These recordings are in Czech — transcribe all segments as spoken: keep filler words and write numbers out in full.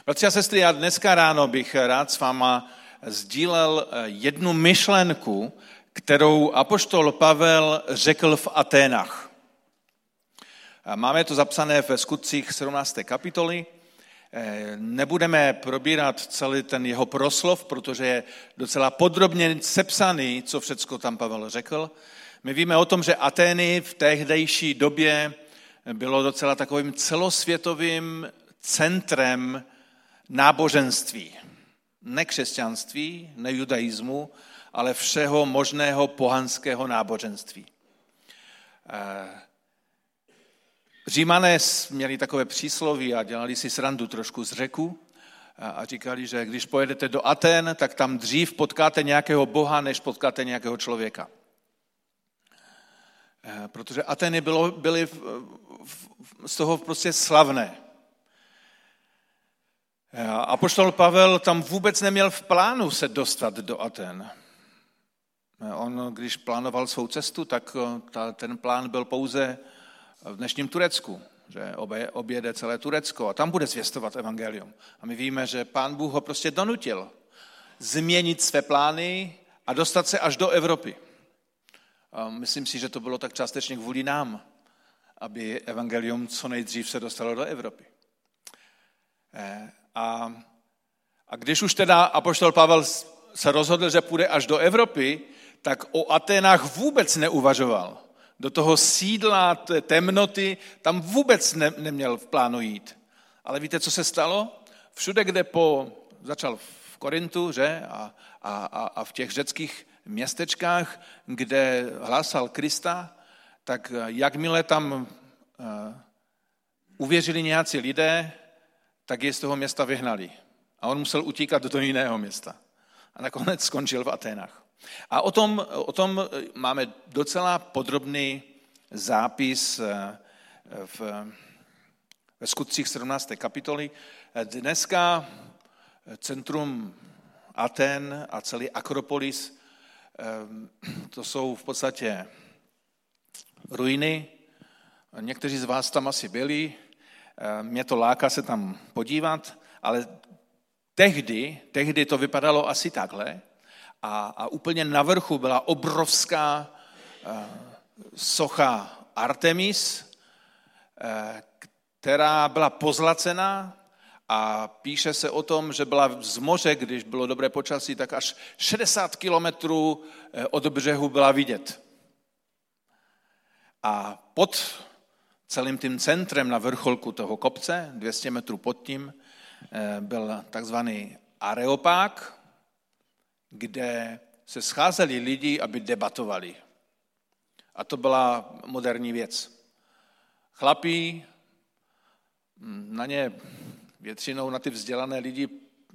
Bratři a sestry, já dneska ráno bych rád s váma sdílel jednu myšlenku, kterou apoštol Pavel řekl v Aténách. Máme to zapsané ve Skutcích sedmnácté kapitoly. Nebudeme probírat celý ten jeho proslov, protože je docela podrobně sepsaný, co všecko tam Pavel řekl. My víme o tom, že Atény v tehdejší době bylo docela takovým celosvětovým centrem náboženství. Ne křesťanství, ne judaismu, ale všeho možného pohanského náboženství. Římané měli takové přísloví a dělali si srandu trošku z Řeků a říkali, že když pojedete do Aten, tak tam dřív potkáte nějakého boha, než potkáte nějakého člověka. Protože Ateny bylo, byly z toho prostě slavné. Apoštol Pavel tam vůbec neměl v plánu se dostat do Aten. On, když plánoval svou cestu, tak ta, ten plán byl pouze v dnešním Turecku, že objede celé Turecko a tam bude zvěstovat evangelium. A my víme, že Pán Bůh ho prostě donutil změnit své plány a dostat se až do Evropy. A myslím si, že to bylo tak částečně kvůli nám, aby evangelium co nejdřív se dostalo do Evropy. A, a když už teda apoštol Pavel se rozhodl, že půjde až do Evropy, tak o Aténách vůbec neuvažoval. Do toho sídla, té temnoty, tam vůbec ne, neměl v plánu jít. Ale víte, co se stalo? Všude, kde po, začal v Korintu, že? A, a, a v těch řeckých městečkách, kde hlásal Krista, tak jakmile tam uh, uvěřili nějací lidé, tak je z toho města vyhnali. A on musel utíkat do jiného města. A nakonec skončil v Aténách. A o tom, o tom máme docela podrobný zápis v, ve Skutcích sedmnácté kapitoly. Dneska centrum Aten a celý Akropolis, to jsou v podstatě ruiny. Někteří z vás tam asi byli. Mě to láká se tam podívat, ale tehdy, tehdy to vypadalo asi takhle a, a úplně na vrchu byla obrovská uh, socha Artemis, uh, která byla pozlacená a píše se o tom, že byla z moře, když bylo dobré počasí, tak až šedesát kilometrů od břehu byla vidět. A pod celým tím centrem na vrcholku toho kopce, dvě stě metrů pod tím, byl takzvaný areopág, kde se scházeli lidi, aby debatovali. A to byla moderní věc. Chlapí, na ně většinou na ty vzdělané lidi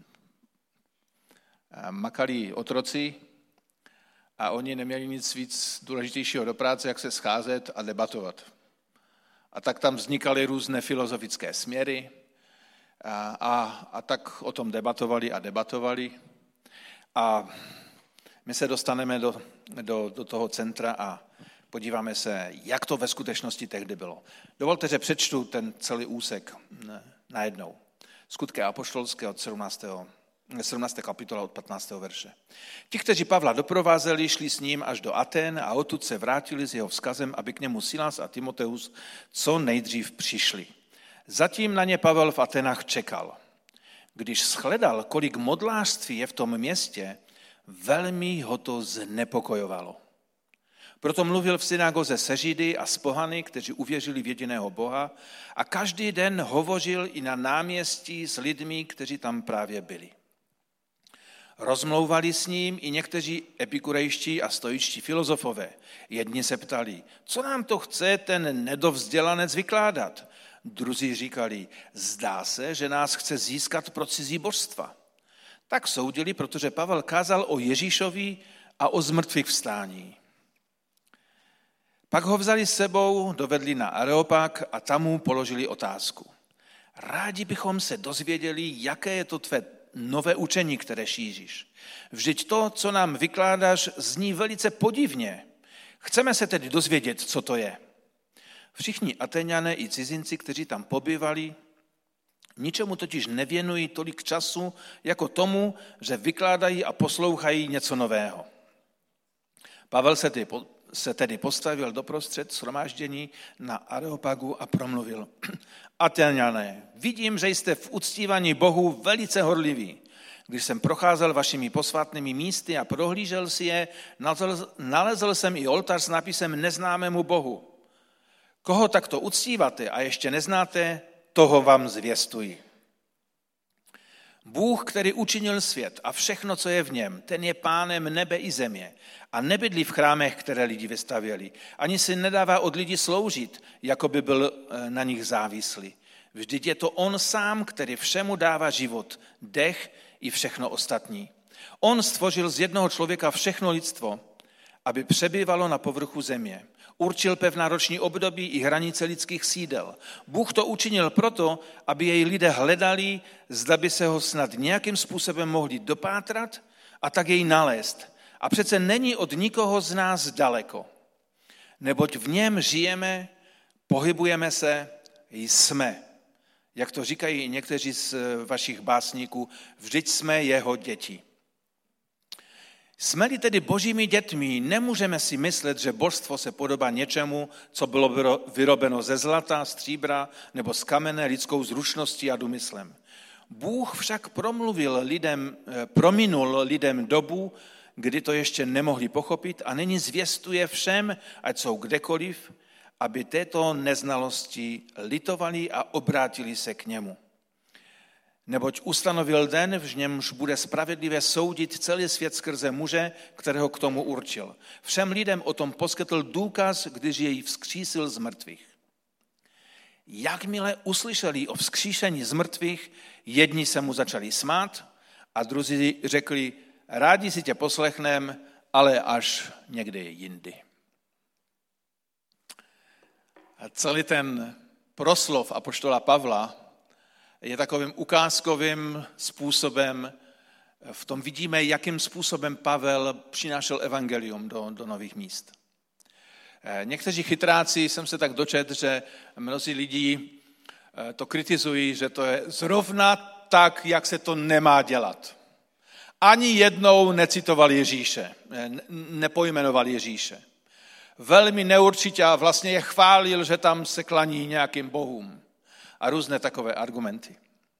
makali otroci a oni neměli nic víc důležitějšího do práce, jak se scházet a debatovat. A tak tam vznikaly různé filozofické směry a, a, a tak o tom debatovali a debatovali. A my se dostaneme do, do, do toho centra a podíváme se, jak to ve skutečnosti tehdy bylo. Dovolte, že přečtu ten celý úsek najednou. Skutky apoštolské od sedmnáctého sedmnácté kapitola od patnáctého verše. Ti, kteří Pavla doprovázeli, šli s ním až do Aten a odtud se vrátili s jeho vzkazem, aby k němu Silas a Timoteus co nejdřív přišli. Zatím na ně Pavel v Atenách čekal. Když shledal, kolik modlářství je v tom městě, velmi ho to znepokojovalo. Proto mluvil v synagoze se Židy a s pohany, kteří uvěřili v jediného Boha, a každý den hovořil i na náměstí s lidmi, kteří tam právě byli. Rozmlouvali s ním i někteří epikurejští a stoičtí filozofové. Jedni se ptali, co nám to chce ten nedovzdělanec vykládat? Druzí říkali, zdá se, že nás chce získat pro cizí božstva. Tak soudili, protože Pavel kázal o Ježíšovi a o zmrtvých vstání. Pak ho vzali s sebou, dovedli na Areopag a tam mu položili otázku. Rádi bychom se dozvěděli, jaké je to tvé nové učení, které šíříš. Vždyť to, co nám vykládáš, zní velice podivně. Chceme se tedy dozvědět, co to je. Všichni Atéňané i cizinci, kteří tam pobývali, Ničemu totiž nevěnují tolik času, jako tomu, že vykládají a poslouchají něco nového. Pavel se tedy, se tedy postavil doprostřed shromáždění na Areopagu a promluvil. Atéňané, vidím, že jste v uctívání Bohu velice horliví. Když jsem procházel vašimi posvátnými místy a prohlížel si je, nalezl, nalezl jsem i oltář s nápisem Neznámému Bohu. Koho takto uctíváte a ještě neznáte, toho vám zvěstuji. Bůh, který učinil svět a všechno, co je v něm, ten je pánem nebe i země a nebydlí v chrámech, které lidi vystavěli. Ani si nedává od lidí sloužit, jako by byl na nich závislý. Vždyť je to on sám, který všemu dává život, dech i všechno ostatní. On stvořil z jednoho člověka všechno lidstvo, aby přebývalo na povrchu země. Určil pevná roční období i hranice lidských sídel. Bůh to učinil proto, aby jej lidé hledali, zda by se ho snad nějakým způsobem mohli dopátrat a tak jej nalézt. A přece není od nikoho z nás daleko. Neboť v něm žijeme, pohybujeme se, jsme. Jak to říkají někteří z vašich básníků, vždyť jsme jeho děti. Jsme-li tedy božími dětmi, nemůžeme si myslet, že božstvo se podobá něčemu, co bylo vyrobeno ze zlata, stříbra nebo z kamene lidskou zručností a důmyslem. Bůh však promluvil lidem, prominul lidem dobu, kdy to ještě nemohli pochopit a nyní zvěstuje všem, ať jsou kdekoliv, aby této neznalosti litovali a obrátili se k němu. Neboť ustanovil den, v němž bude spravedlivě soudit celý svět skrze muže, kterého k tomu určil. Všem lidem o tom poskytl důkaz, když jej vzkřísil z mrtvých. Jakmile uslyšeli o vzkříšení z mrtvých, jedni se mu začali smát a druzí řekli, rádi si tě poslechnem, ale až někde jindy. A celý ten proslov apoštola Pavla je takovým ukázkovým způsobem, v tom vidíme, jakým způsobem Pavel přinášel evangelium do, do nových míst. Někteří chytráci, jsem se tak dočetl, že mnozí lidi to kritizují, že to je zrovna tak, jak se to nemá dělat. Ani jednou necitoval Ježíše, nepojmenoval Ježíše. Velmi neurčitě a vlastně je chválil, že tam se klaní nějakým bohům. A různé takové argumenty.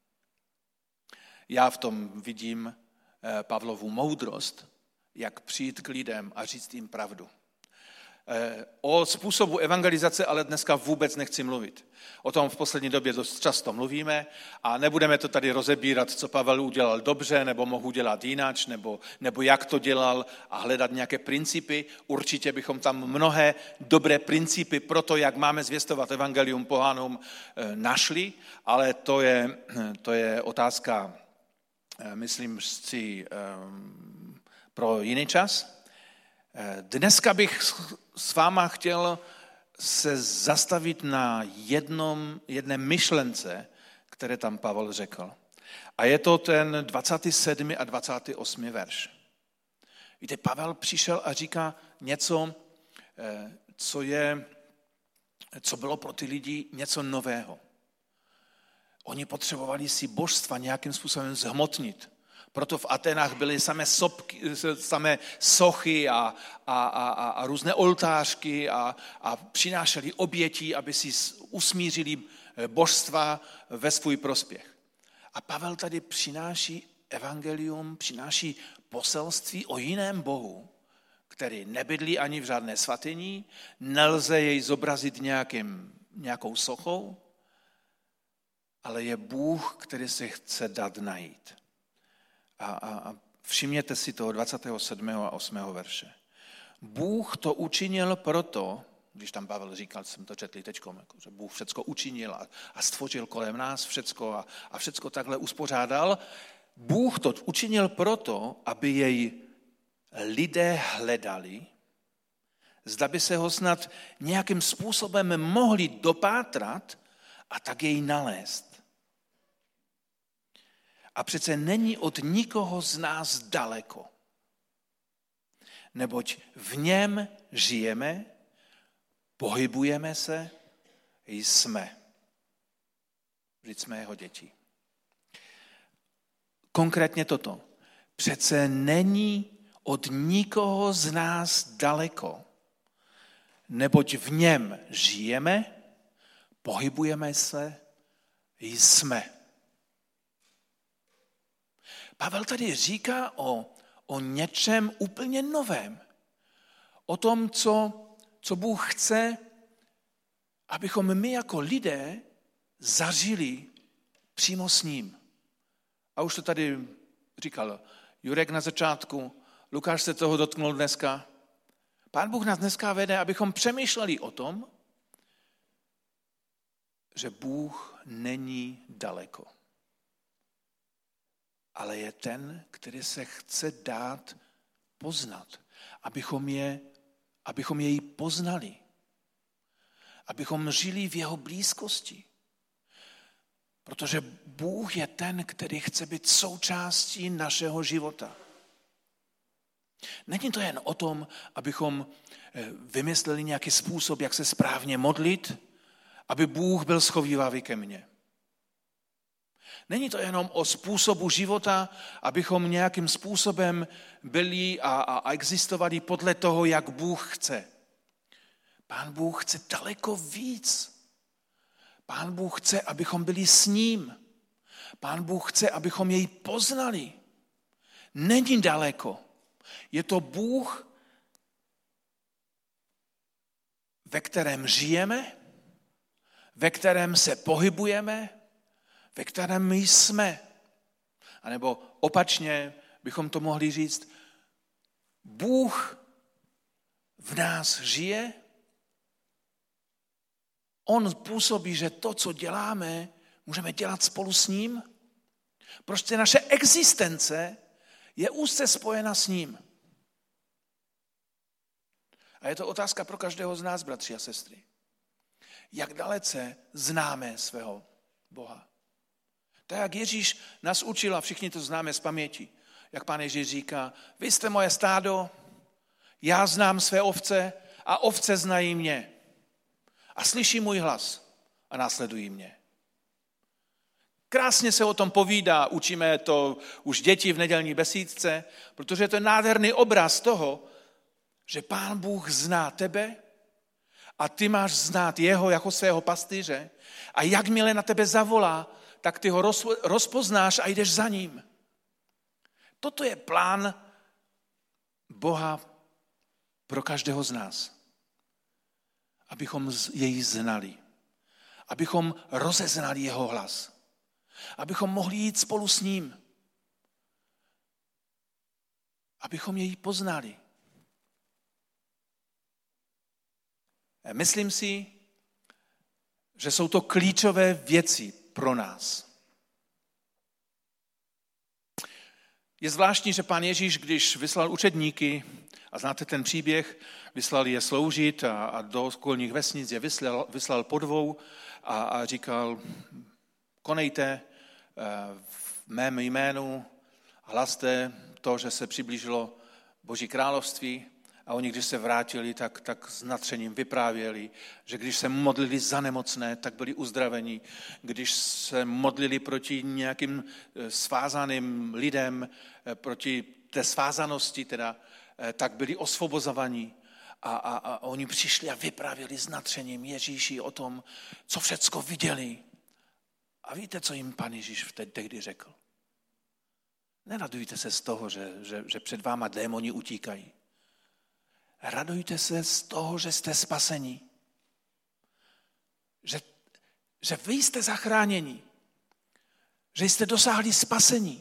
Já v tom vidím Pavlovu moudrost, jak přijít k lidem a říct jim pravdu. O způsobu evangelizace ale dneska vůbec nechci mluvit. O tom v poslední době dost často mluvíme a nebudeme to tady rozebírat, co Pavel udělal dobře, nebo mohu dělat jináč, nebo, nebo jak to dělal a hledat nějaké principy. Určitě bychom tam mnohé dobré principy pro to, jak máme zvěstovat evangelium pohanům, našli, ale to je, to je otázka, myslím si, pro jiný čas. Dneska bych s váma chtěl se zastavit na jednom, jedné myšlence, které tam Pavel řekl. A je to ten dvacátý sedmý a dvacátý osmý verš. Víte, Pavel přišel a říká něco, co, je, co bylo pro ty lidi něco nového. Oni potřebovali si božstva nějakým způsobem zhmotnit. Proto v Aténách byly samé, sopky, samé sochy a, a, a, a různé oltářky a, a přinášeli oběti, aby si usmířili božstva ve svůj prospěch. A Pavel tady přináší evangelium, přináší poselství o jiném Bohu, který nebydlí ani v žádné svatyni, nelze jej zobrazit nějakým, nějakou sochou, ale je Bůh, který se chce dát najít. A, a, a všimněte si toho dvacátého sedmého a osmého verše. Bůh to učinil proto, když tam Pavel říkal, jsem to četl teďkom, jako, že Bůh všecko učinil a, a stvořil kolem nás všecko a, a všecko takhle uspořádal. Bůh to učinil proto, aby jej lidé hledali, zda by se ho snad nějakým způsobem mohli dopátrat a tak jej nalézt. A přece není od nikoho z nás daleko. Neboť v něm žijeme, pohybujeme se, jsme. Vždyť jsme jeho děti. konkrétně toto. Přece není od nikoho z nás daleko, neboť v něm žijeme, pohybujeme se, jsme. Pavel tady říká o, o něčem úplně novém. O tom, co, co Bůh chce, abychom my jako lidé zažili přímo s ním. A už to tady říkal Jurek na začátku, Lukáš se toho dotknul dneska. Pán Bůh nás dneska vede, abychom přemýšleli o tom, že Bůh není daleko. Ale je ten, který se chce dát poznat, abychom, je, abychom jej poznali. Abychom žili v jeho blízkosti. Protože Bůh je ten, který chce být součástí našeho života. Není to jen o tom, abychom vymysleli nějaký způsob, jak se správně modlit, aby Bůh byl schovívavý ke mně. Není to jenom o způsobu života, abychom nějakým způsobem byli a, a, a existovali podle toho, jak Bůh chce. Pán Bůh chce daleko víc. Pán Bůh chce, abychom byli s ním. Pán Bůh chce, abychom jej poznali. Není daleko. Je to Bůh, ve kterém žijeme, ve kterém se pohybujeme, ve kterém my jsme. A nebo opačně bychom to mohli říct, Bůh v nás žije, on působí, že to, co děláme, můžeme dělat spolu s ním. Prostě naše existence je úzce spojena s ním. A je to otázka pro každého z nás, bratři a sestry. Jak dalece známe svého Boha? Tak jak Ježíš nás učil, a všichni to známe z paměti, jak Pán Ježíš říká, vy jste moje stádo, já znám své ovce a ovce znají mě. A slyší můj hlas a následují mě. Krásně se o tom povídá, učíme to už děti v nedělní besídce, protože to je nádherný obraz toho, že Pán Bůh zná tebe a ty máš znát jeho jako svého pastýře a jakmile na tebe zavolá, tak ty ho rozpoznáš a jdeš za ním. Toto je plán Boha pro každého z nás. Abychom jej znali. Abychom rozeznali jeho hlas. Abychom mohli jít spolu s ním. Abychom jej poznali. Myslím si, že jsou to klíčové věci pro nás. Je zvláštní, že Pán Ježíš, když vyslal učedníky, a znáte ten příběh, vyslal je sloužit a, a do okolních vesnic je vyslal, vyslal po dvou a, a říkal, konejte v mém jménu, hlaste to, že se přiblížilo Boží království. A oni, když se vrátili, tak, tak s nadšením vyprávěli, že když se modlili za nemocné, tak byli uzdraveni. Když se modlili proti nějakým svázaným lidem, proti té svázanosti, teda, tak byli osvobozovaní. A, a, a oni přišli a vyprávěli s nadšením Ježíši o tom, co všecko viděli. A víte, co jim Pán Ježíš tehdy řekl? Neradujte se z toho, že, že, že před váma démoni utíkají. Radujte se z toho, že jste spaseni. Že, že vy jste zachráněni. Že jste dosáhli spasení.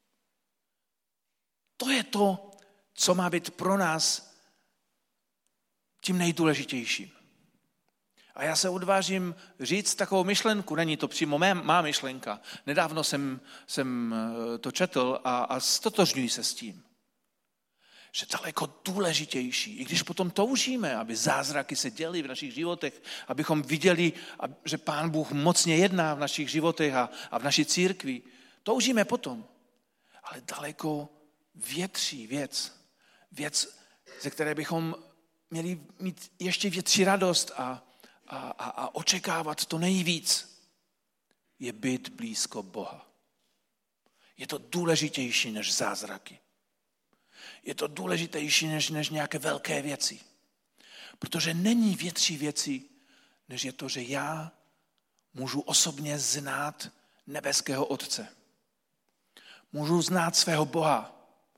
To je to, co má být pro nás tím nejdůležitějším. A já se odvážím říct takovou myšlenku, není to přímo mé, má myšlenka. Nedávno jsem, jsem to četl a, a stotožňuji se s tím. Že daleko důležitější, i když potom toužíme, aby zázraky se děly v našich životech, abychom viděli, že Pán Bůh mocně jedná v našich životech a, a v naší církvi, toužíme potom. Ale daleko větší věc, věc, ze které bychom měli mít ještě větší radost a, a, a, a očekávat to nejvíc, je být blízko Boha. Je to důležitější než zázraky. Je to důležitější než, než nějaké velké věci. Protože není větší věci, než je to, že já můžu osobně znát nebeského Otce. Můžu znát svého Boha.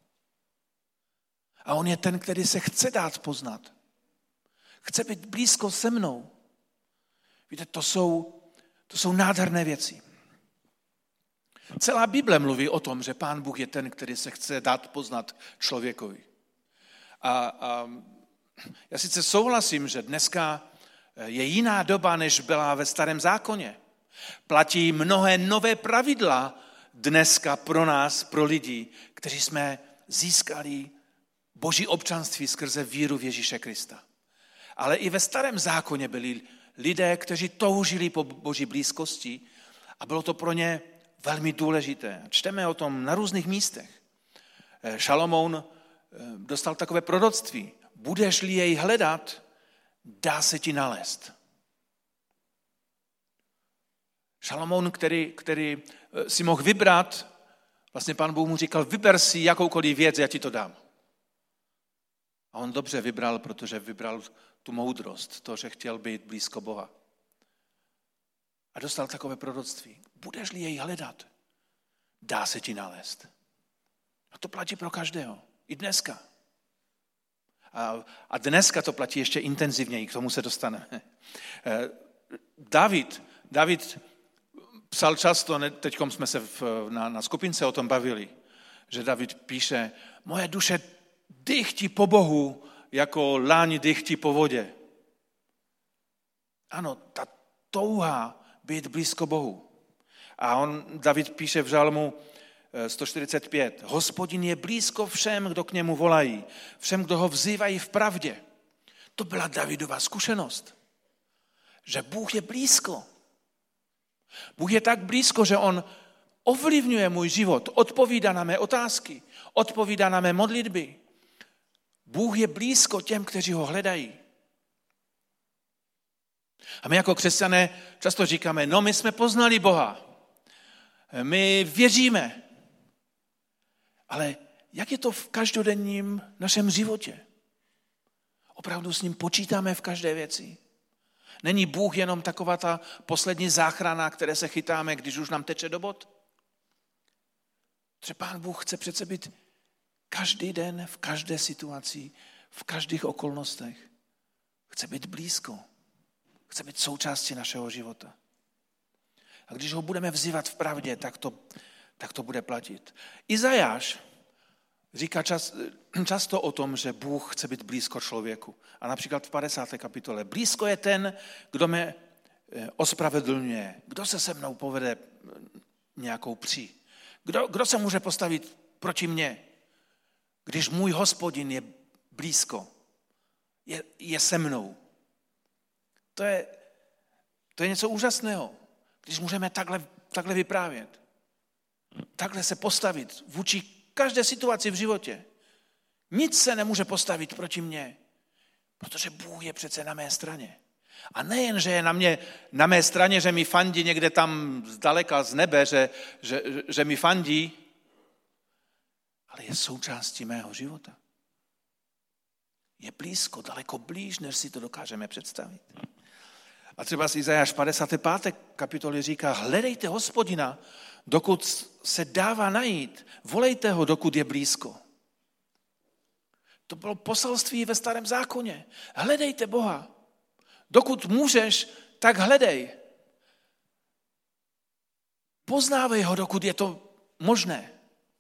A on je ten, který se chce dát poznat. Chce být blízko se mnou. Víte, to jsou, to jsou nádherné věci. Celá Bible mluví o tom, že Pán Bůh je ten, který se chce dát poznat člověkovi. A, a já sice souhlasím, že dneska je jiná doba, než byla ve Starém zákoně. Platí mnohé nové pravidla dneska pro nás, pro lidi, kteří jsme získali Boží občanství skrze víru v Ježíše Krista. Ale i ve Starém zákoně byli lidé, kteří toužili po Boží blízkosti a bylo to pro ně velmi důležité. Čteme o tom na různých místech. Šalomoun dostal takové proroctví. Budeš-li jej hledat, dá se ti nalézt. Šalomoun, který, který si mohl vybrat, vlastně Pán Bůh mu říkal, vyber si jakoukoliv věc, já ti to dám. A on dobře vybral, protože vybral tu moudrost, to, že chtěl být blízko Boha. A dostal takové proroctví. Budeš-li jej hledat, dá se ti nalézt. A to platí pro každého. I dneska. A, a dneska to platí ještě intenzivněji, k tomu se dostaneme. David, David psal často, teď jsme se v, na, na skupince o tom bavili, že David píše, moje duše dychtí po Bohu, jako láň dychtí po vodě. Ano, ta touha být blízko Bohu. A on, David píše v žalmu sto čtyřicet pět, Hospodin je blízko všem, kdo k němu volají, všem, kdo ho vzývají v pravdě. To byla Davidova zkušenost, že Bůh je blízko. Bůh je tak blízko, že on ovlivňuje můj život, odpovídá na mé otázky, odpovídá na mé modlitby. Bůh je blízko těm, kteří ho hledají. A my jako křesťané často říkáme, no my jsme poznali Boha, my věříme. Ale jak je to v každodenním našem životě? Opravdu s ním počítáme v každé věci? Není Bůh jenom taková ta poslední záchrana, které se chytáme, když už nám teče do bod? Protože Pán Bůh chce přece být každý den, v každé situaci, v každých okolnostech. Chce být blízko. Chce být součástí našeho života. A když ho budeme vzývat v pravdě, tak to, tak to bude platit. Izajáš říká čas, často o tom, že Bůh chce být blízko člověku. A například v padesáté kapitole. Blízko je ten, kdo mě ospravedlňuje. Kdo se se mnou povede nějakou pří. Kdo, kdo se může postavit proti mně, když můj Hospodin je blízko, je, je se mnou. To je, to je něco úžasného, když můžeme takhle, takhle vyprávět. Takhle se postavit vůči každé situaci v životě. Nic se nemůže postavit proti mně, protože Bůh je přece na mé straně. A nejen, že je na mě, na mé straně, že mi fandí někde tam zdaleka z nebe, že, že, že mi fandí, ale je součástí mého života. Je blízko, daleko blíž, než si to dokážeme představit. A třeba z Izajáš padesáté páté kapitoly říká, hledejte Hospodina, dokud se dává najít, volejte ho, dokud je blízko. To bylo poselství ve Starém zákoně. Hledejte Boha. Dokud můžeš, tak hledej. Poznávej ho, dokud je to možné.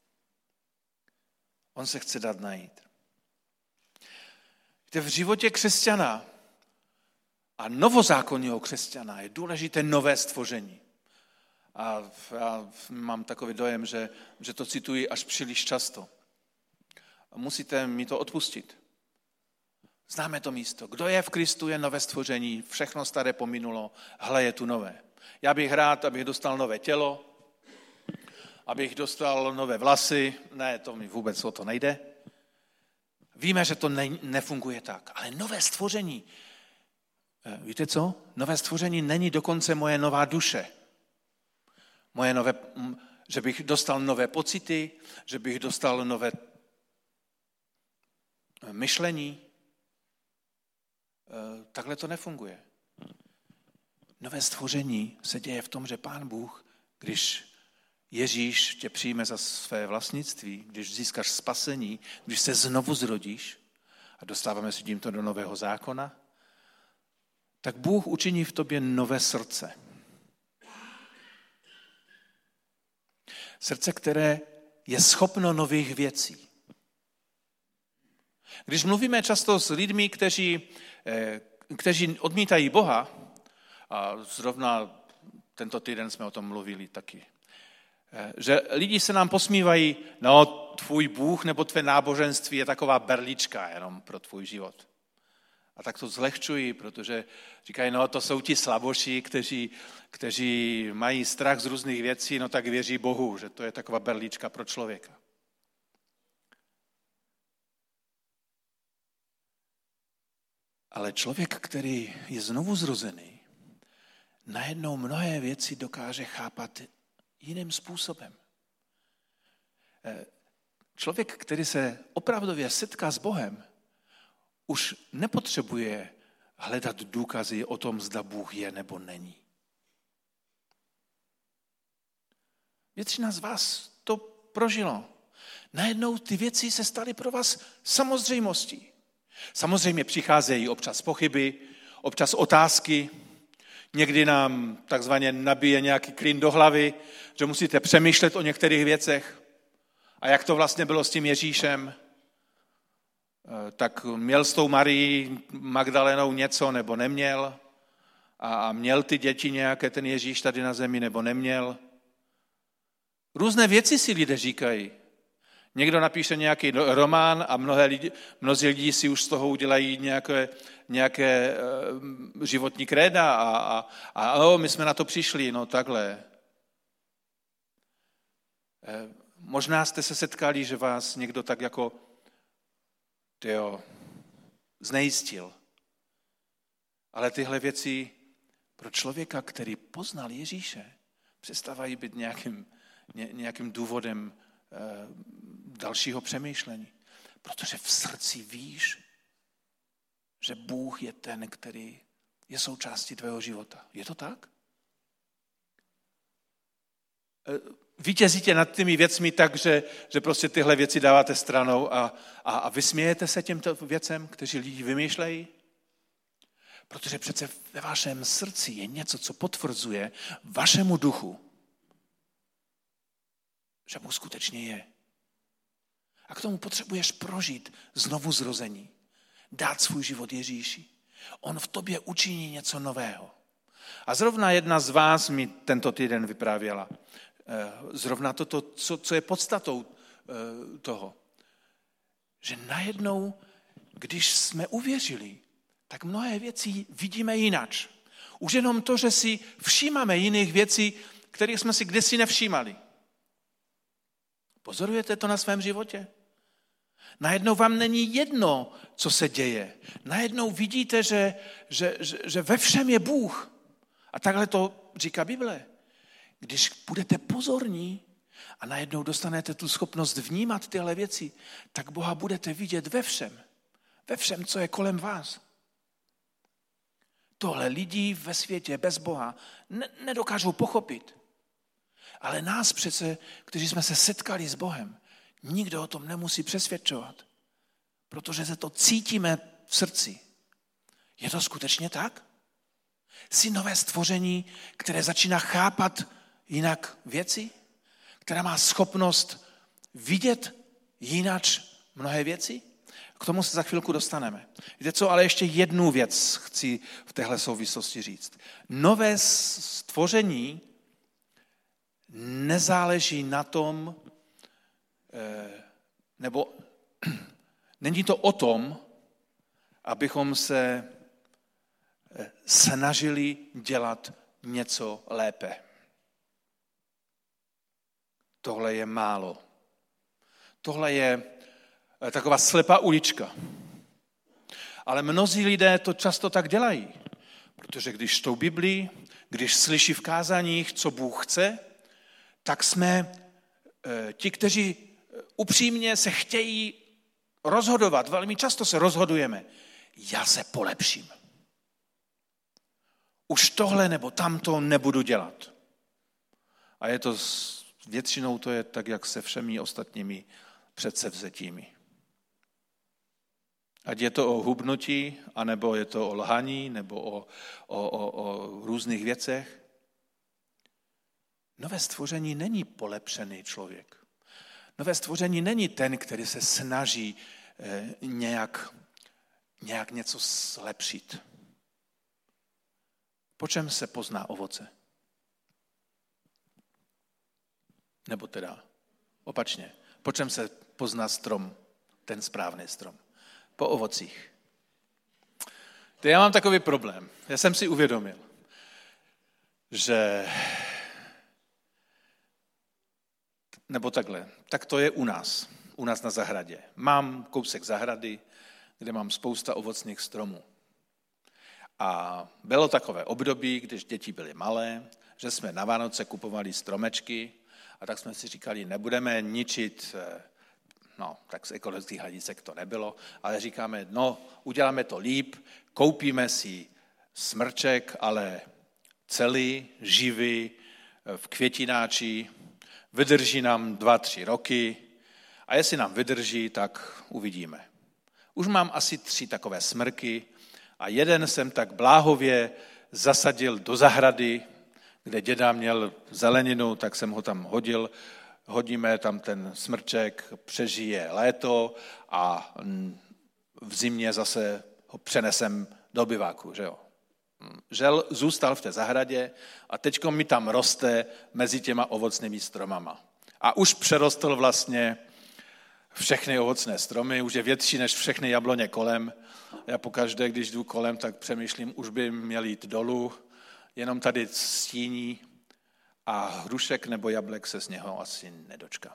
On se chce dát najít. Víte, v životě křesťana a novozákonního křesťana je důležité nové stvoření. A já mám takový dojem, že, že to cituji až příliš často. A musíte mi to odpustit. Známe to místo. Kdo je v Kristu, je nové stvoření, všechno staré pominulo, hle, je tu nové. Já bych rád, abych dostal nové tělo, abych dostal nové vlasy. Ne, to mi vůbec o to nejde. Víme, že to ne, nefunguje tak. Ale nové stvoření, víte co? Nové stvoření není dokonce moje nová duše. Moje nové, že bych dostal nové pocity, že bych dostal nové myšlení. Takhle to nefunguje. Nové stvoření se děje v tom, že Pán Bůh, když Ježíš tě přijme za své vlastnictví, když získáš spasení, když se znovu zrodíš, a dostáváme se tímto do nového zákona, tak Bůh učiní v tobě nové srdce. Srdce, které je schopno nových věcí. Když mluvíme často s lidmi, kteří, kteří odmítají Boha, a zrovna tento týden jsme o tom mluvili taky, že lidi se nám posmívají, no tvůj Bůh nebo tvé náboženství je taková berlička jenom pro tvůj život. A tak to zlehčují, protože říkají, no to jsou ti slaboši, kteří, kteří mají strach z různých věcí, no tak věří Bohu, že to je taková berlička pro člověka. Ale člověk, který je znovu zrozený, najednou mnohé věci dokáže chápat jiným způsobem. Člověk, který se opravdově setká s Bohem, už nepotřebuje hledat důkazy o tom, zda Bůh je nebo není. Většina z vás to prožilo. Najednou ty věci se staly pro vás samozřejmostí. Samozřejmě přicházejí občas pochyby, občas otázky, někdy nám takzvaně nabije nějaký klin do hlavy, že musíte přemýšlet o některých věcech. A jak to vlastně bylo s tím Ježíšem? Tak měl s tou Marií Magdalenou něco nebo neměl? A měl ty děti nějaké ten Ježíš tady na zemi nebo neměl? Různé věci si lidé říkají. Někdo napíše nějaký román a mnohé lidi, mnozí lidi si už z toho udělají nějaké, nějaké uh, životní kréda a, a, a oh, my jsme na to přišli, no takhle. Eh, možná jste se setkali, že vás někdo tak jako tyjo, znejistil. Ale tyhle věci pro člověka, který poznal Ježíše, přestávají být nějakým, ně, nějakým důvodem eh, dalšího přemýšlení. Protože v srdci víš, že Bůh je ten, který je součástí tvého života. Je to tak? Vítězíte nad těmi věcmi tak, že, že prostě tyhle věci dáváte stranou a, a, a vysmějete se těmto věcem, kteří lidi vymýšlejí? Protože přece ve vašem srdci je něco, co potvrzuje vašemu duchu, že Bůh skutečně je. A k tomu potřebuješ prožít znovu zrození. Dát svůj život Ježíši. On v tobě učiní něco nového. A zrovna jedna z vás mi tento týden vyprávěla. Zrovna toto, co, co je podstatou toho. Že najednou, když jsme uvěřili, tak mnohé věci vidíme jinak. Už jenom to, že si všímáme jiných věcí, kterých jsme si kdysi nevšímali. Pozorujete to na svém životě? Najednou vám není jedno, co se děje. Najednou vidíte, že, že, že, že ve všem je Bůh. A takhle to říká Bible. Když budete pozorní a najednou dostanete tu schopnost vnímat tyhle věci, tak Boha budete vidět ve všem. Ve všem, co je kolem vás. Tohle lidi ve světě bez Boha ne- nedokážou pochopit. Ale nás přece, kteří jsme se setkali s Bohem, nikdo o tom nemusí přesvědčovat. Protože se to cítíme v srdci. Je to skutečně tak? Jsi nové stvoření, které začíná chápat jinak věci? Která má schopnost vidět jinak mnohé věci? K tomu se za chvilku dostaneme. Víte co, ale ještě jednu věc chci v téhle souvislosti říct. Nové stvoření nezáleží na tom, nebo není to o tom, abychom se snažili dělat něco lépe. Tohle je málo. Tohle je taková slepá ulička. Ale mnozí lidé to často tak dělají, protože když čtou Biblii, když slyší v kázáních, co Bůh chce, tak jsme ti, kteří upřímně se chtějí rozhodovat. Velmi často se rozhodujeme. Já se polepším. Už tohle nebo tamto nebudu dělat. A je to většinou to je tak, jak se všemi ostatními předsevzetími. Ať je to o hubnutí, anebo je to o lhaní, nebo o, o, o, o různých věcech. Nové stvoření není polepšený člověk. Nové stvoření není ten, který se snaží eh, nějak, nějak něco zlepšit. Po čem se pozná ovoce? Nebo teda opačně, po čem se pozná strom, ten správný strom? Po ovocích. To já mám takový problém. Já jsem si uvědomil, že nebo takhle, tak to je u nás, u nás na zahradě. Mám kousek zahrady, kde mám spousta ovocných stromů. A bylo takové období, když děti byly malé, že jsme na Vánoce kupovali stromečky a tak jsme si říkali, nebudeme ničit, no, tak z ekologických hledisek to nebylo, ale říkáme, no, uděláme to líp, koupíme si smrček, ale celý, živý, v květináči, vydrží nám dva, tři roky a jestli nám vydrží, tak uvidíme. Už mám asi tři takové smrky a jeden jsem tak bláhově zasadil do zahrady, kde děda měl zeleninu, tak jsem ho tam hodil. Hodíme tam ten smrček, přežije léto a v zimě zase ho přenesem do biváku, že jo. Žel zůstal v té zahradě a teďko mi tam roste mezi těma ovocnými stromama. A už přerostl vlastně všechny ovocné stromy, už je větší než všechny jabloně kolem. Já pokaždé, když jdu kolem, tak přemýšlím, už by měl jít dolů, jenom tady stíní a hrušek nebo jablek se z něho asi nedočkám.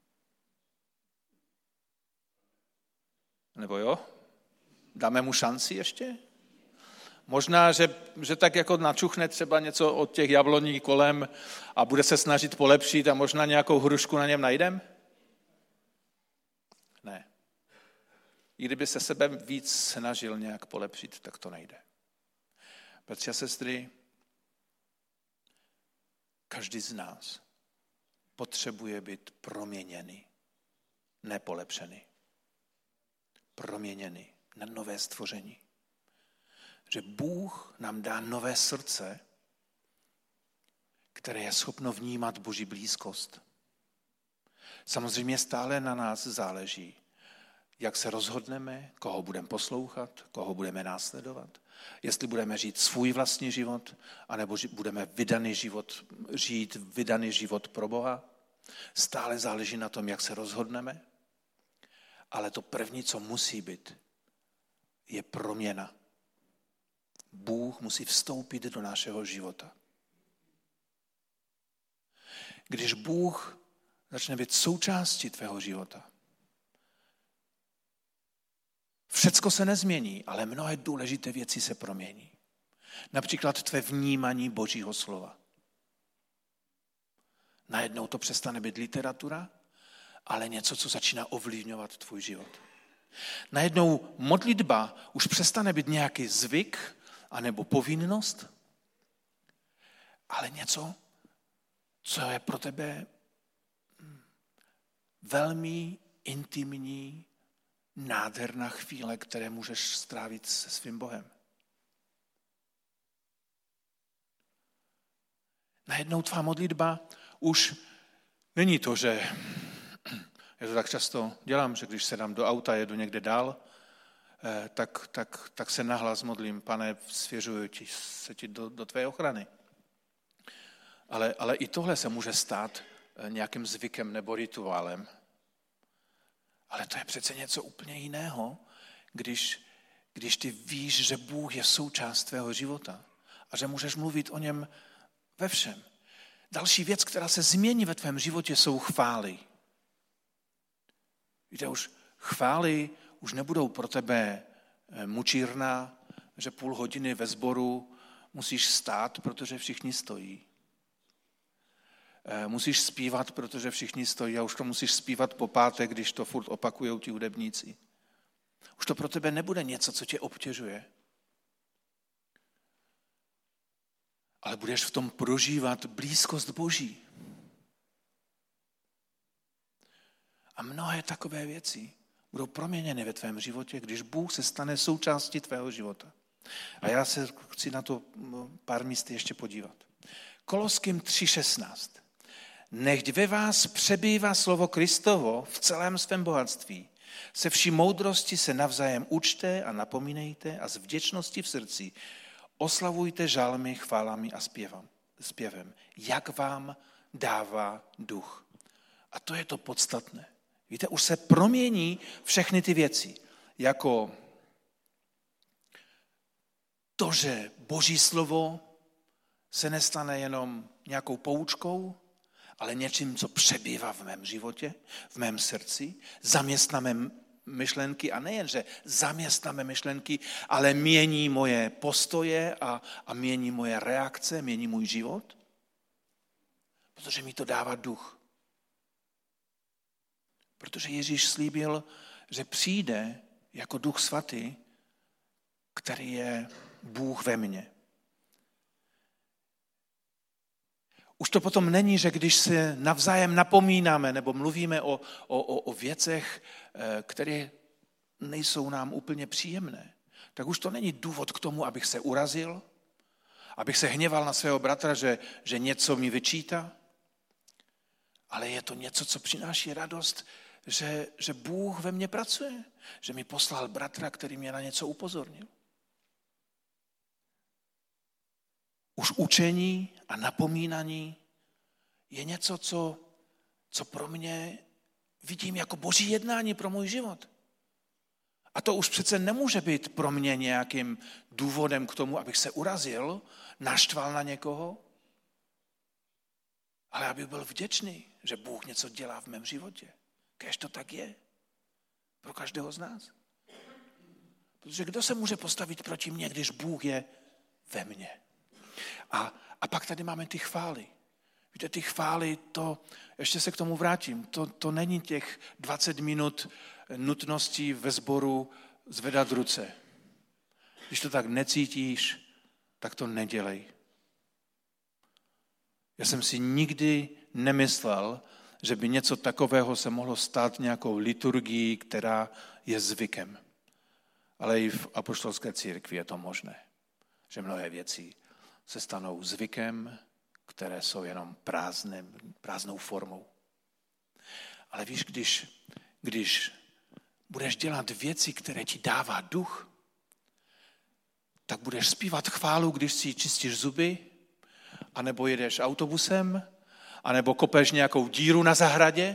Nebo jo? Dáme mu šanci ještě? Možná, že, že tak jako načuchne třeba něco od těch jabloní kolem a bude se snažit polepšit a možná nějakou hrušku na něm najdem? Ne. I kdyby se sebe víc snažil nějak polepšit, tak to nejde. Bratři a sestry, každý z nás potřebuje být proměněný, ne polepšený. Proměněný na nové stvoření. Že Bůh nám dá nové srdce, které je schopno vnímat Boží blízkost. Samozřejmě stále na nás záleží, jak se rozhodneme, koho budeme poslouchat, koho budeme následovat. Jestli budeme žít svůj vlastní život, anebo budeme vydaný život, žít vydaný život pro Boha. Stále záleží na tom, jak se rozhodneme. Ale to první, co musí být, je proměna. Bůh musí vstoupit do našeho života. Když Bůh začne být součástí tvého života, všecko se nezmění, ale mnohé důležité věci se promění. Například tvé vnímání Božího slova. Najednou to přestane být literatura, ale něco, co začíná ovlivňovat tvůj život. Najednou modlitba už přestane být nějaký zvyk anebo povinnost, ale něco, co je pro tebe velmi intimní, nádherná chvíle, které můžeš strávit se svým Bohem. Najednou tvá modlitba už není to, že já to tak často dělám, že když sedám do auta, jedu někde dál, tak, tak, tak se nahlas modlím, Pane, svěřuju ti, se ti do, do tvé ochrany. Ale, ale i tohle se může stát nějakým zvykem nebo rituálem. Ale to je přece něco úplně jiného, když, když ty víš, že Bůh je součást tvého života a že můžeš mluvit o něm ve všem. Další věc, která se změní ve tvém životě, jsou chvály. Víte, už chvály už nebudou pro tebe mučírna, že půl hodiny ve sboru musíš stát, protože všichni stojí. musíš zpívat, protože všichni stojí a už to musíš zpívat po páté, když to furt opakujou ti hudebníci. Už to pro tebe nebude něco, co tě obtěžuje. Ale budeš v tom prožívat blízkost Boží. A mnohé takové věci budou proměněny ve tvém životě, když Bůh se stane součástí tvého života. A já se chci na to pár míst ještě podívat. Koloským tři šestnáct. Nechť ve vás přebývá slovo Kristovo v celém svém bohatství. Se vší moudrosti se navzájem učte a napomínejte a z vděčnosti v srdci oslavujte žalmy, chválami a zpěvem, zpěvem, jak vám dává duch. A to je to podstatné. Víte, už se promění všechny ty věci, jako to, že Boží slovo se nestane jenom nějakou poučkou, ale něčím, co přebývá v mém životě, v mém srdci, zaměstnáme myšlenky a nejen, že zaměstnáme myšlenky, ale mění moje postoje a, a mění moje reakce, mění můj život, protože mi to dává duch. Protože Ježíš slíbil, že přijde jako Duch Svatý, který je Bůh ve mně. Už to potom není, že když se navzájem napomínáme nebo mluvíme o, o, o věcech, které nejsou nám úplně příjemné, tak už to není důvod k tomu, abych se urazil, abych se hněval na svého bratra, že, že něco mi vyčítá, ale je to něco, co přináší radost, že, že Bůh ve mně pracuje, že mi poslal bratra, který mě na něco upozornil. Už učení a napomínání je něco, co, co pro mě vidím jako Boží jednání pro můj život. A to už přece nemůže být pro mě nějakým důvodem k tomu, abych se urazil, naštval na někoho, ale abych byl vděčný, že Bůh něco dělá v mém životě. Kéž to tak je. Pro každého z nás. Protože kdo se může postavit proti mně, když Bůh je ve mně? A, a pak tady máme ty chvály. Víte, ty chvály, to, ještě se k tomu vrátím, to, to není těch dvacet minut nutností ve sboru zvedat ruce. Když to tak necítíš, tak to nedělej. Já jsem si nikdy nemyslel, že by něco takového se mohlo stát nějakou liturgií, která je zvykem. Ale i v apoštolské církvi je to možné, že mnohé věci se stanou zvykem, které jsou jenom prázdným, prázdnou formou. Ale víš, když, když budeš dělat věci, které ti dává duch, tak budeš zpívat chválu, když si čistíš zuby, anebo jedeš autobusem, anebo kopeš nějakou díru na zahradě,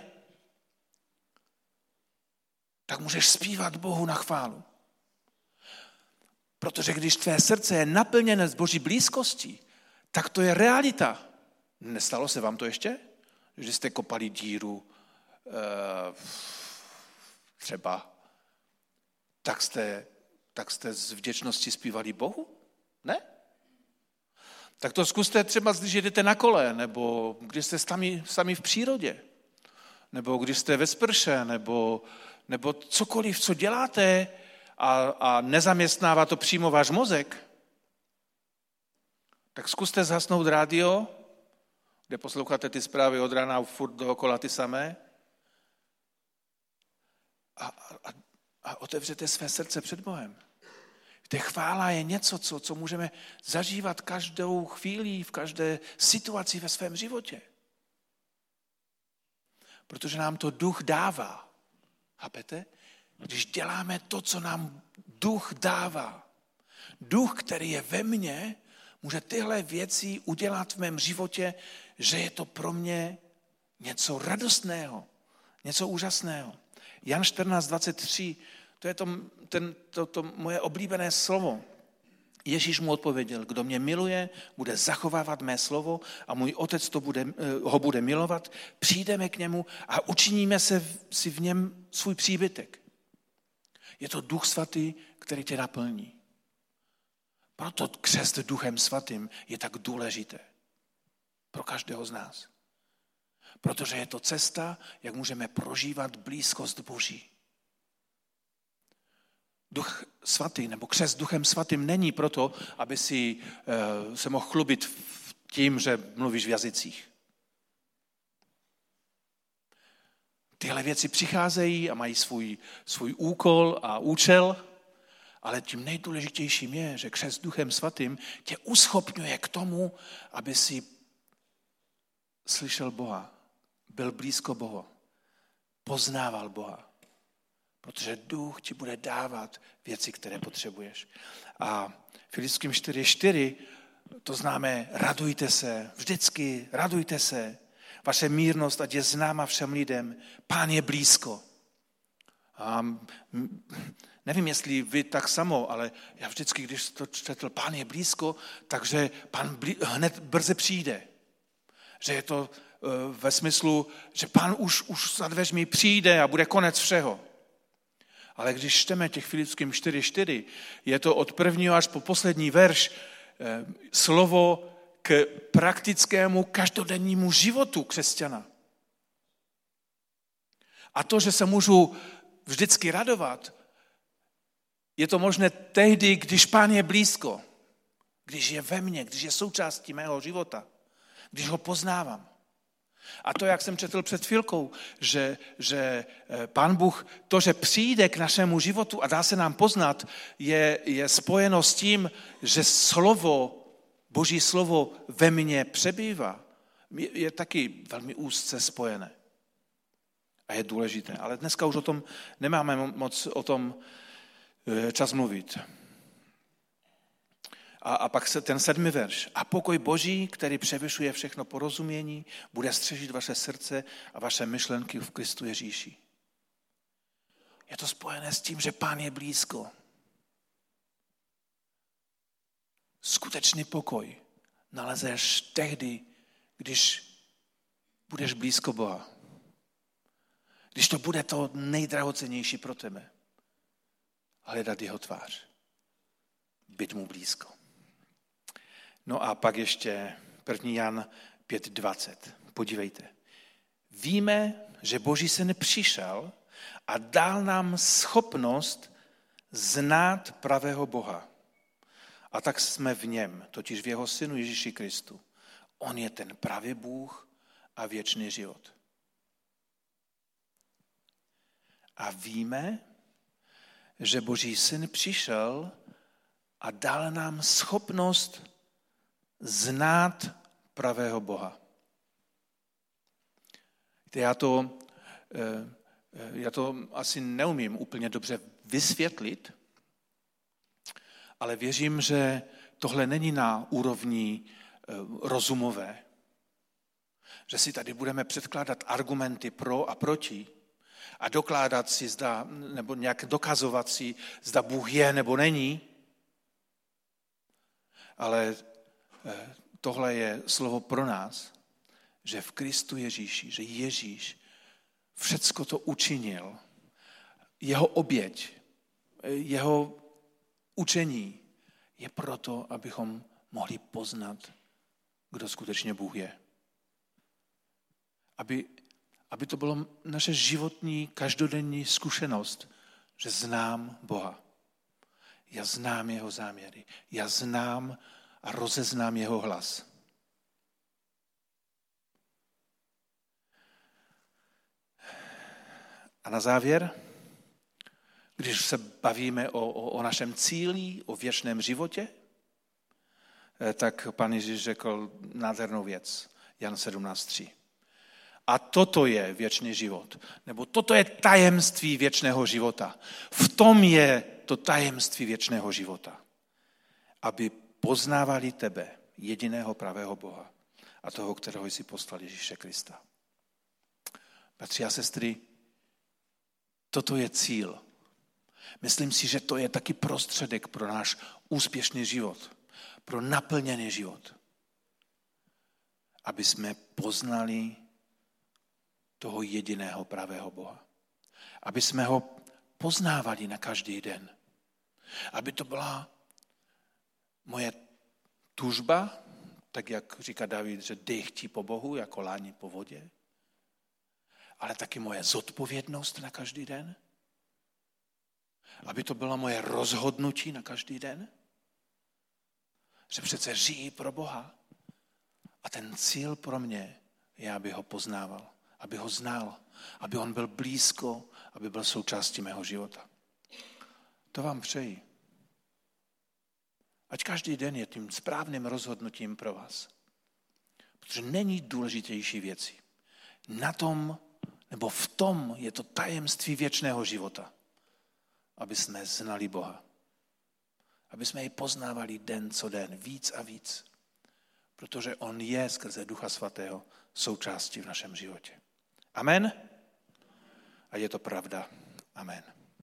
tak můžeš zpívat Bohu na chválu. Protože když tvé srdce je naplněné z Boží blízkostí, tak to je realita. Nestalo se vám to ještě? Že jste kopali díru třeba, tak jste, tak jste z vděčnosti zpívali Bohu? Ne? Tak to zkuste třeba, když jedete na kole, nebo když jste sami, sami v přírodě, nebo když jste ve sprše, nebo, nebo cokoliv, co děláte a, a nezaměstnává to přímo váš mozek, tak zkuste zhasnout rádio, kde posloucháte ty zprávy od rána furt dookola ty samé a, a, a otevřete své srdce před Bohem. Víte, chvála je něco, co, co můžeme zažívat každou chvíli, v každé situaci ve svém životě. Protože nám to duch dává. Chápete? Když děláme to, co nám duch dává. Duch, který je ve mně, může tyhle věci udělat v mém životě, že je to pro mě něco radostného, něco úžasného. Jan čtrnáct dvacet tři, to je to, ten, to, to moje oblíbené slovo. Ježíš mu odpověděl, kdo mě miluje, bude zachovávat mé slovo a můj otec to bude, ho bude milovat. Přijdeme k němu a učiníme se, si v něm svůj příbytek. Je to Duch Svatý, který tě naplní. Proto křest Duchem Svatým je tak důležité pro každého z nás. Protože je to cesta, jak můžeme prožívat blízkost Boží. Duch svatý nebo křest Duchem svatým není proto, aby si uh, se mohl chlubit tím, že mluvíš v jazycích. Tyhle věci přicházejí a mají svůj, svůj úkol a účel, ale tím nejdůležitějším je, že křest Duchem svatým tě uschopňuje k tomu, aby si slyšel Boha, byl blízko Boha, poznával Boha. Protože Duch ti bude dávat věci, které potřebuješ. A Filipským čtyři čtyři to známe, radujte se, vždycky radujte se. Vaše mírnost, ať je známa všem lidem. Pán je blízko. A nevím, jestli vy tak samo, ale já vždycky, když to četl, Pán je blízko, takže Pán blí, hned brzy přijde. Že je to uh, ve smyslu, že Pán už, už za dveřmi přijde a bude konec všeho. Ale když čteme těch Filipským čtyři čtyři, je to od prvního až po poslední verš eh, slovo k praktickému každodennímu životu křesťana. A to, že se můžu vždycky radovat, je to možné tehdy, když Pán je blízko, když je ve mně, když je součástí mého života, když ho poznávám. A to, jak jsem četl před chvilkou, že, že Pán Bůh, to, že přijde k našemu životu a dá se nám poznat, je, je spojeno s tím, že slovo, Boží slovo ve mně přebývá. Je, je taky velmi úzce spojené. A je důležité. Ale dneska už o tom nemáme moc o tom čas mluvit. A, a pak se ten sedmý verš. A pokoj Boží, který převyšuje všechno porozumění, bude střežit vaše srdce a vaše myšlenky v Kristu Ježíši. Je to spojené s tím, že Pán je blízko. Skutečný pokoj nalezeš tehdy, když budeš blízko Boha. Když to bude to nejdrahocennější pro tebe. Hledat jeho tvář. Být mu blízko. No a pak ještě první Jan pět dvacet. Podívejte. Víme, že Boží syn přišel a dal nám schopnost znát pravého Boha. A tak jsme v něm, totiž v jeho synu Ježíši Kristu. On je ten pravý Bůh a věčný život. A víme, že Boží syn přišel a dal nám schopnost znát pravého Boha. Já to, já to asi neumím úplně dobře vysvětlit, ale věřím, že tohle není na úrovni rozumové. Že si tady budeme předkládat argumenty pro a proti a dokládat si, zda, nebo nějak dokazovat si, zda Bůh je nebo není. Ale tohle je slovo pro nás, že v Kristu Ježíši, že Ježíš všecko to učinil. Jeho oběť, jeho učení je proto, abychom mohli poznat, kdo skutečně Bůh je. Aby, aby to bylo naše životní, každodenní zkušenost, že znám Boha. Já znám jeho záměry. Já znám a rozeznám jeho hlas. A na závěr, když se bavíme o, o, o našem cíli, o věčném životě, tak Pán Ježíš řekl nádhernou věc. Jan sedmnáct tři. A toto je věčný život. Nebo toto je tajemství věčného života. V tom je to tajemství věčného života. Aby poznávali tebe, jediného pravého Boha a toho, kterého jsi poslal, Ježíše Krista. Bratři a sestry, toto je cíl. Myslím si, že to je taky prostředek pro náš úspěšný život, pro naplněný život. Aby jsme poznali toho jediného pravého Boha. Aby jsme ho poznávali na každý den. Aby to byla moje tužba, tak jak říká David, že dechti po Bohu, jako láni po vodě. ale taky moje zodpovědnost na každý den? Aby to byla moje rozhodnutí na každý den? Že přece žijí pro Boha. A ten cíl pro mě je, aby ho poznával, aby ho znal, aby on byl blízko, aby byl součástí mého života. To vám přeji. Ať každý den je tím správným rozhodnutím pro vás. Protože není důležitější věci. Na tom, nebo v tom je to tajemství věčného života. Aby jsme znali Boha. Aby jsme jej poznávali den co den, víc a víc. Protože on je skrze Ducha Svatého součástí v našem životě. Amen? A je to pravda. Amen.